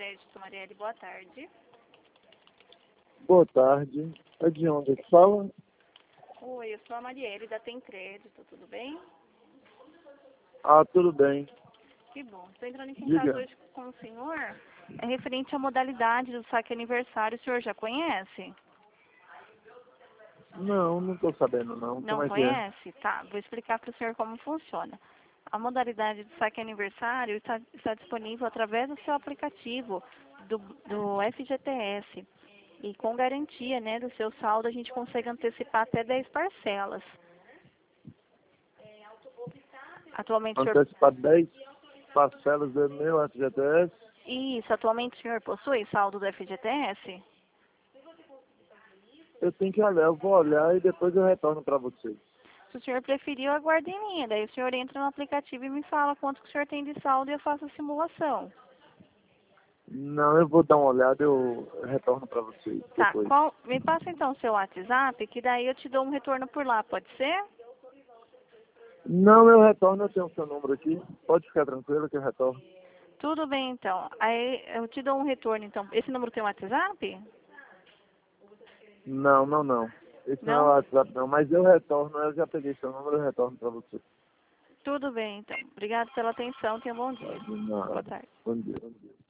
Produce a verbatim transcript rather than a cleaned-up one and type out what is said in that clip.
Crédito, Marielle, boa tarde. Boa tarde. É de onde que fala? Oi, eu sou a Marielle da Tem Crédito, tudo bem? Ah, tudo bem. Que bom. Estou entrando em Diga. contato hoje com o senhor. É referente à modalidade do saque aniversário, o senhor já conhece? Não, não estou sabendo não. Não Como é que é? conhece? Tá, vou explicar para o senhor como funciona. A modalidade do saque aniversário está, está disponível através do seu aplicativo do, do F G T S. E com garantia, né, do seu saldo, a gente consegue antecipar até dez parcelas. Atualmente, o senhor... Antecipar dez parcelas do meu F G T S? Isso, atualmente o senhor possui saldo do F G T S? Eu tenho que olhar, eu vou olhar e depois eu retorno para vocês. Se o senhor preferir, eu aguardo em linha. Daí o senhor entra no aplicativo e me fala quanto que o senhor tem de saldo e eu faço a simulação. Não, eu vou dar uma olhada e eu retorno para vocês Tá, depois. qual... me passa então o seu WhatsApp, que daí eu te dou um retorno por lá, pode ser? Não, eu retorno, eu tenho o seu número aqui. Pode ficar tranquilo que eu retorno. Tudo bem, então. Aí eu te dou um retorno, então. Esse número tem WhatsApp? Não, não, não. Esse não é o Não? WhatsApp não, mas eu retorno, eu já peguei seu número, eu retorno para você. Tudo bem, então. Obrigado pela atenção. Tenha um bom dia. Tá, de Boa nada. tarde. Bom dia, bom dia.